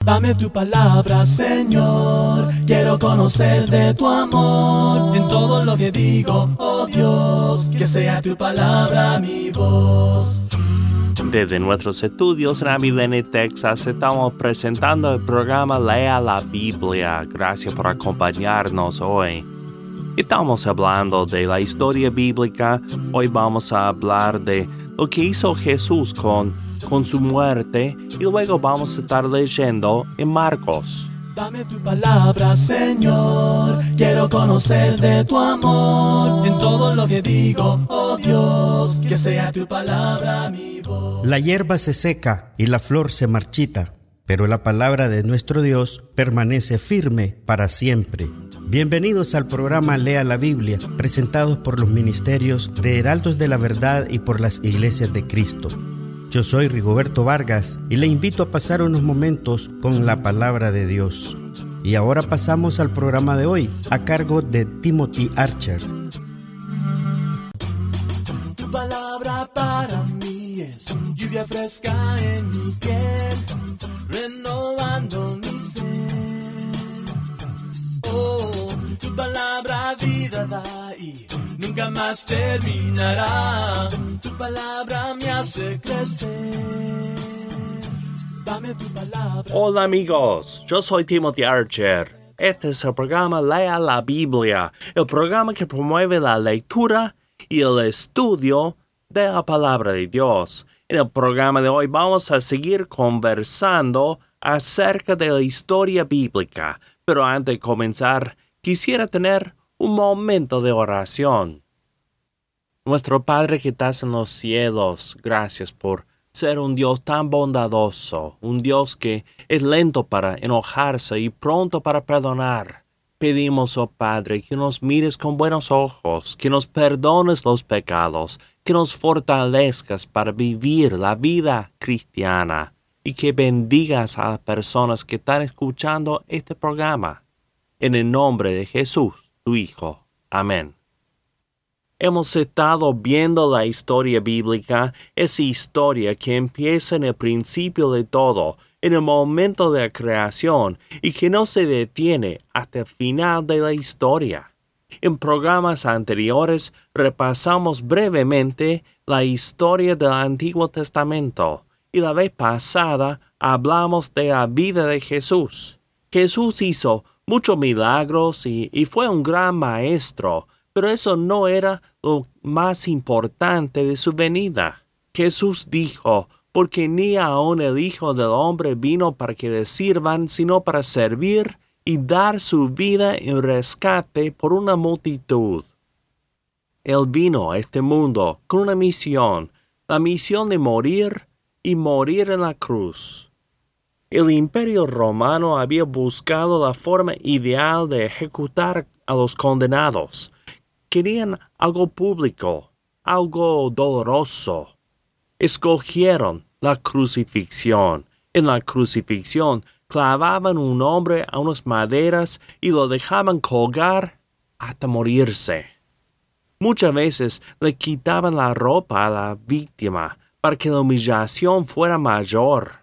Dame tu palabra, Señor. Quiero conocer de tu amor en todo lo que digo, oh Dios. Que sea tu palabra mi voz. Desde nuestros estudios en Abilene, Texas, estamos presentando el programa Lea la Biblia. Gracias por acompañarnos hoy. Estamos hablando de la historia bíblica. Hoy vamos a hablar de lo que hizo Jesús con su muerte y luego vamos a estar leyendo en Marcos. Dame tu palabra, Señor. Quiero conocer de tu amor en todo lo que digo, oh Dios. Que sea tu palabra mi voz. La hierba se seca y la flor se marchita, pero la palabra de nuestro Dios permanece firme para siempre. Bienvenidos al programa Lea la Biblia, presentados por los ministerios de Heraldos de la Verdad y por las Iglesias de Cristo. Yo soy Rigoberto Vargas y le invito a pasar unos momentos con la palabra de Dios. Y ahora pasamos al programa de hoy, a cargo de Timothy Archer. Tu palabra para mí es lluvia fresca en mi piel, renovando mi ser. Oh, tu palabra vida da y nunca más terminará. Tu palabra me hace crecer. Dame tu palabra. Hola amigos, yo soy Timothy Archer. Este es el programa Lea la Biblia, el programa que promueve la lectura y el estudio de la palabra de Dios. En el programa de hoy vamos a seguir conversando acerca de la historia bíblica, pero antes de comenzar, quisiera tener un momento de oración. Nuestro Padre que estás en los cielos, gracias por ser un Dios tan bondadoso, un Dios que es lento para enojarse y pronto para perdonar. Pedimos, oh Padre, que nos mires con buenos ojos, que nos perdones los pecados, que nos fortalezcas para vivir la vida cristiana y que bendigas a las personas que están escuchando este programa. En el nombre de Jesús, tu Hijo. Amén. Hemos estado viendo la historia bíblica, esa historia que empieza en el principio de todo, en el momento de la creación, y que no se detiene hasta el final de la historia. En programas anteriores repasamos brevemente la historia del Antiguo Testamento, y la vez pasada hablamos de la vida de Jesús. Jesús hizo muchos milagros y fue un gran maestro, pero eso no era lo más importante de su venida. Jesús dijo, porque ni aun el Hijo del Hombre vino para que le sirvan, sino para servir y dar su vida en rescate por una multitud. Él vino a este mundo con una misión, la misión de morir y morir en la cruz. El Imperio Romano había buscado la forma ideal de ejecutar a los condenados. Querían algo público, algo doloroso. Escogieron la crucifixión. En la crucifixión clavaban un hombre a unas maderas y lo dejaban colgar hasta morirse. Muchas veces le quitaban la ropa a la víctima para que la humillación fuera mayor.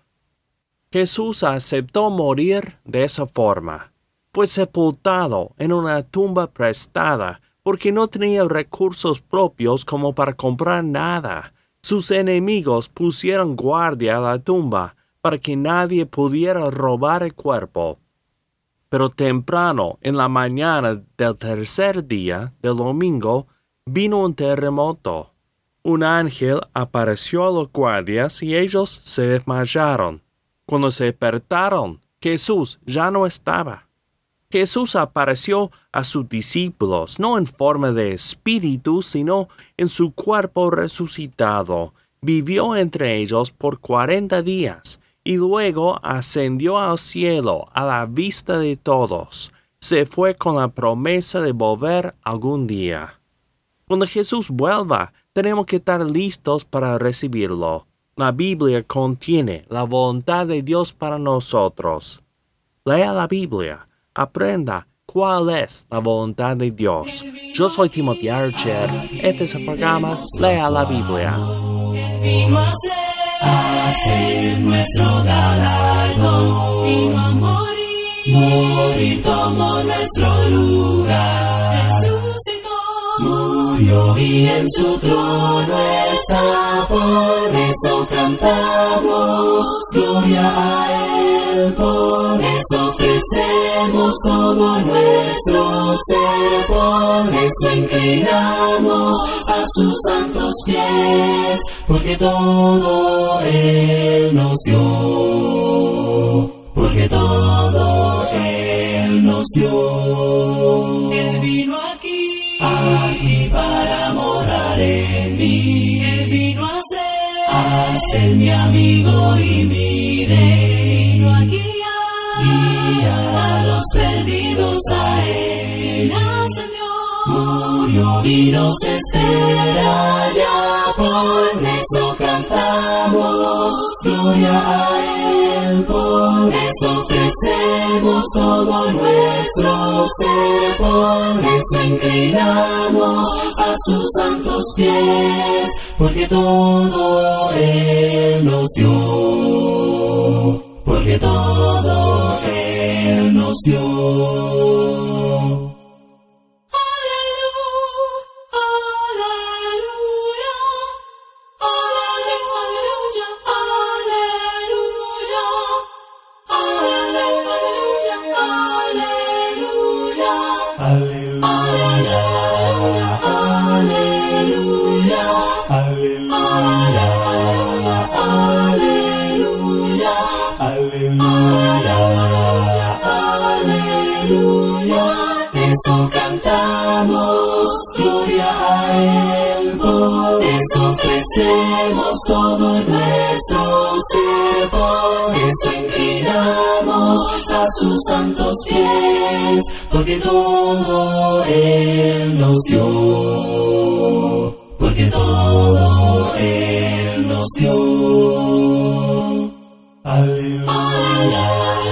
Jesús aceptó morir de esa forma. Fue sepultado en una tumba prestada porque no tenía recursos propios como para comprar nada. Sus enemigos pusieron guardia a la tumba para que nadie pudiera robar el cuerpo. Pero temprano, en la mañana del tercer día del domingo, vino un terremoto. Un ángel apareció a los guardias y ellos se desmayaron. Cuando se despertaron, Jesús ya no estaba. Jesús apareció a sus discípulos, no en forma de espíritu, sino en su cuerpo resucitado. Vivió entre ellos por 40 días y luego ascendió al cielo a la vista de todos. Se fue con la promesa de volver algún día. Cuando Jesús vuelva, tenemos que estar listos para recibirlo. La Biblia contiene la voluntad de Dios para nosotros. Lea la Biblia. Aprenda cuál es la voluntad de Dios. Yo soy Timothy Archer. Este es el programa Lea la Biblia. a ser nuestro galardón. Y no a morir tomó nuestro lugar. Resucitó, murió y en su trono está, por eso cantamos gloria a Él, por eso ofrecemos todo nuestro ser, por eso inclinamos a sus santos pies, porque todo Él nos dio, porque todo Él nos dio. Él vino aquí para morar en mí. Él vino a ser mi amigo y mi rey. Vino a guiar a los perdidos a Él. Ascendió, murió y nos espera ya, por eso cantamos gloria a Él, por eso ofrecemos todo nuestro ser, por eso inclinamos a sus santos pies, porque todo Él nos dio, porque todo Él nos dio. Eso cantamos gloria a Él, por eso ofrecemos todo nuestro ser, por eso inclinamos a sus santos pies, porque todo Él nos dio, porque todo Él nos dio. Aleluya,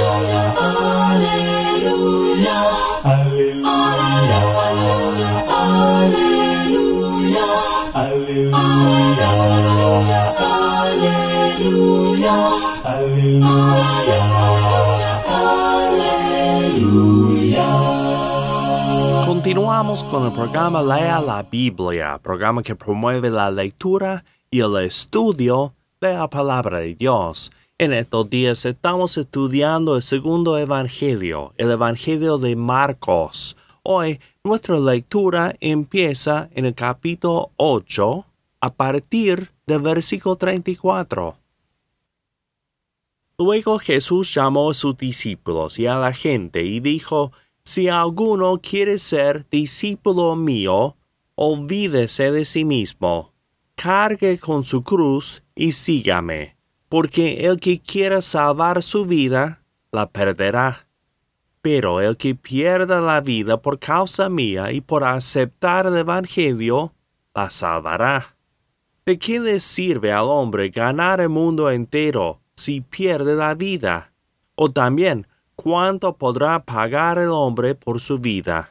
aleluya, aleluya, aleluya, aleluya, aleluya, aleluya, aleluya. Continuamos con el programa Lea la Biblia, programa que promueve la lectura y el estudio de la palabra de Dios. En estos días estamos estudiando el segundo evangelio, el evangelio de Marcos. Hoy nuestra lectura empieza en el capítulo 8 a partir del versículo 34. Luego Jesús llamó a sus discípulos y a la gente y dijo: si alguno quiere ser discípulo mío, olvídese de sí mismo, cargue con su cruz y sígame. Porque el que quiera salvar su vida, la perderá. Pero el que pierda la vida por causa mía y por aceptar el evangelio, la salvará. ¿De qué le sirve al hombre ganar el mundo entero si pierde la vida? O también, ¿cuánto podrá pagar el hombre por su vida?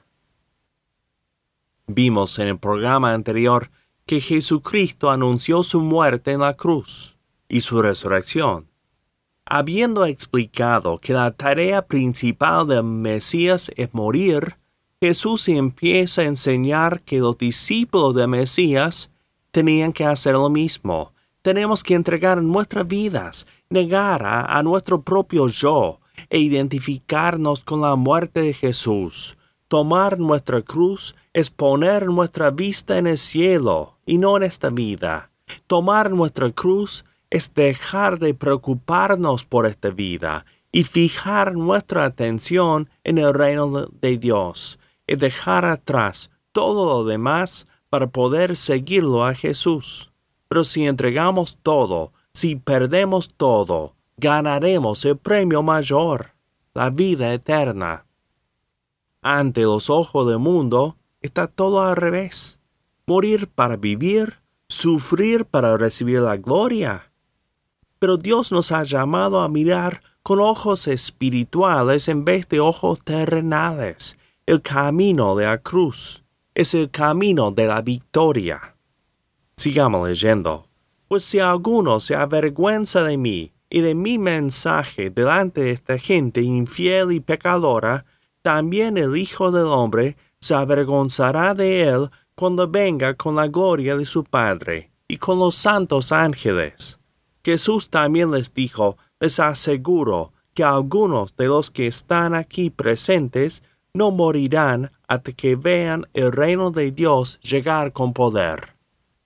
Vimos en el programa anterior que Jesucristo anunció su muerte en la cruz y su resurrección. Habiendo explicado que la tarea principal del Mesías es morir, Jesús empieza a enseñar que los discípulos del Mesías tenían que hacer lo mismo. Tenemos que entregar nuestras vidas, negar a nuestro propio yo e identificarnos con la muerte de Jesús. Tomar nuestra cruz es poner nuestra vista en el cielo y no en esta vida. Tomar nuestra cruz es dejar de preocuparnos por esta vida y fijar nuestra atención en el reino de Dios, y dejar atrás todo lo demás para poder seguirlo a Jesús. Pero si entregamos todo, si perdemos todo, ganaremos el premio mayor, la vida eterna. Ante los ojos del mundo está todo al revés. Morir para vivir, sufrir para recibir la gloria. Pero Dios nos ha llamado a mirar con ojos espirituales en vez de ojos terrenales. El camino de la cruz es el camino de la victoria. Sigamos leyendo. Pues si alguno se avergüenza de mí y de mi mensaje delante de esta gente infiel y pecadora, también el Hijo del Hombre se avergonzará de él cuando venga con la gloria de su Padre y con los santos ángeles. Jesús también les dijo: les aseguro que algunos de los que están aquí presentes no morirán hasta que vean el reino de Dios llegar con poder.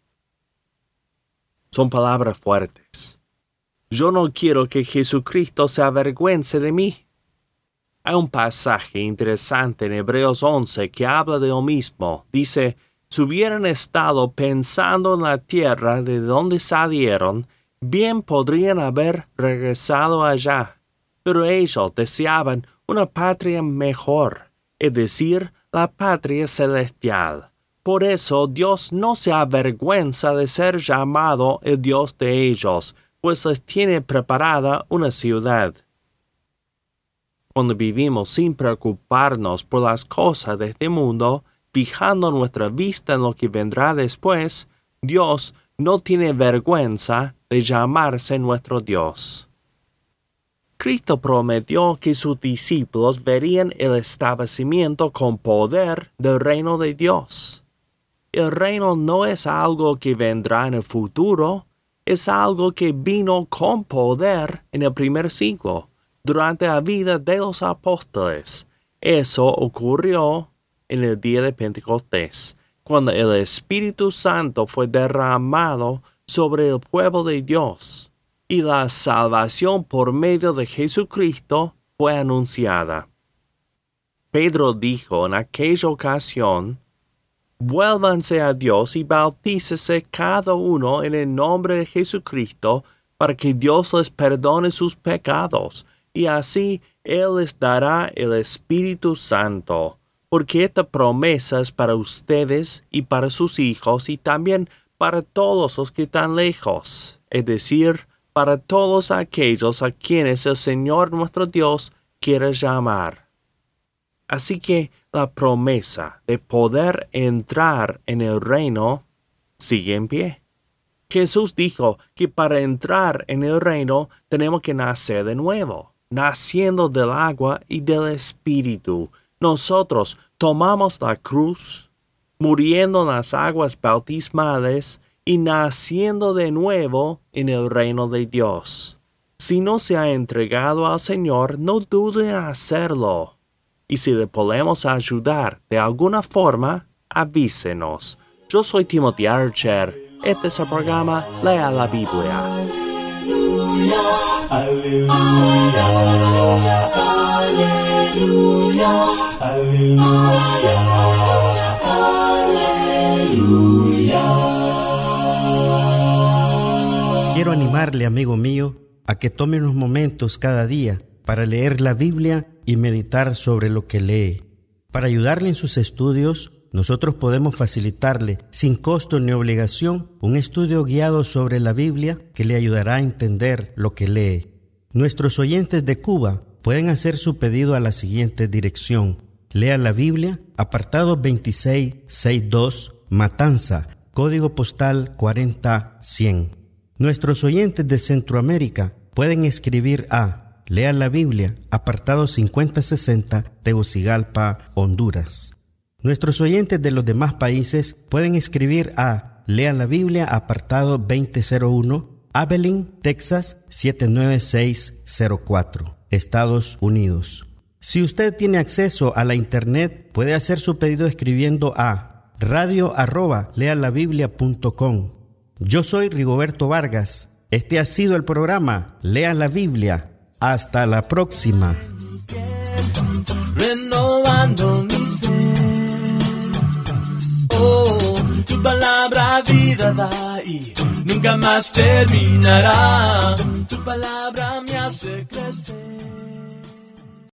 Son palabras fuertes. Yo no quiero que Jesucristo se avergüence de mí. Hay un pasaje interesante en Hebreos 11 que habla de lo mismo. Dice: si hubieran estado pensando en la tierra de donde salieron, bien podrían haber regresado allá. Pero ellos deseaban una patria mejor, es decir, la patria celestial. Por eso Dios no se avergüenza de ser llamado el Dios de ellos, pues les tiene preparada una ciudad. Cuando vivimos sin preocuparnos por las cosas de este mundo, fijando nuestra vista en lo que vendrá después, Dios no tiene vergüenza de llamarse nuestro Dios. Cristo prometió que sus discípulos verían el establecimiento con poder del reino de Dios. El reino no es algo que vendrá en el futuro, es algo que vino con poder en el primer siglo, durante la vida de los apóstoles. Eso ocurrió en el día de Pentecostés, cuando el Espíritu Santo fue derramado sobre el pueblo de Dios, y la salvación por medio de Jesucristo fue anunciada. Pedro dijo en aquella ocasión: vuélvanse a Dios y bautícese cada uno en el nombre de Jesucristo para que Dios les perdone sus pecados, y así Él les dará el Espíritu Santo, porque esta promesa es para ustedes y para sus hijos y también para todos los que están lejos, es decir, para todos aquellos a quienes el Señor nuestro Dios quiere llamar. Así que la promesa de poder entrar en el reino sigue en pie. Jesús dijo que para entrar en el reino tenemos que nacer de nuevo, naciendo del agua y del Espíritu. Nosotros tomamos la cruz, muriendo en las aguas bautismales y naciendo de nuevo en el reino de Dios. Si no se ha entregado al Señor, no dude en hacerlo. Y si le podemos ayudar de alguna forma, avísenos. Yo soy Timothy Archer. Este es el programa Lea la Biblia. Aleluya, aleluya, aleluya, aleluya. Quiero animarle, amigo mío, a que tome unos momentos cada día para leer la Biblia y meditar sobre lo que lee. Para ayudarle en sus estudios, nosotros podemos facilitarle, sin costo ni obligación, un estudio guiado sobre la Biblia que le ayudará a entender lo que lee. Nuestros oyentes de Cuba pueden hacer su pedido a la siguiente dirección: Lea la Biblia, apartado 2662, Matanza, código postal 40100. Nuestros oyentes de Centroamérica pueden escribir a Lea la Biblia, apartado 5060, Tegucigalpa, Honduras. Nuestros oyentes de los demás países pueden escribir a Lea la Biblia, apartado 2001, Abilene, Texas 79604, Estados Unidos. Si usted tiene acceso a la internet, puede hacer su pedido escribiendo a radio@lealabiblia.com. Yo soy Rigoberto Vargas. Este ha sido el programa Lea la Biblia. Hasta la próxima. Renovando mi ser. Oh, tu palabra vida da y nunca más terminará. Tu palabra me hace crecer.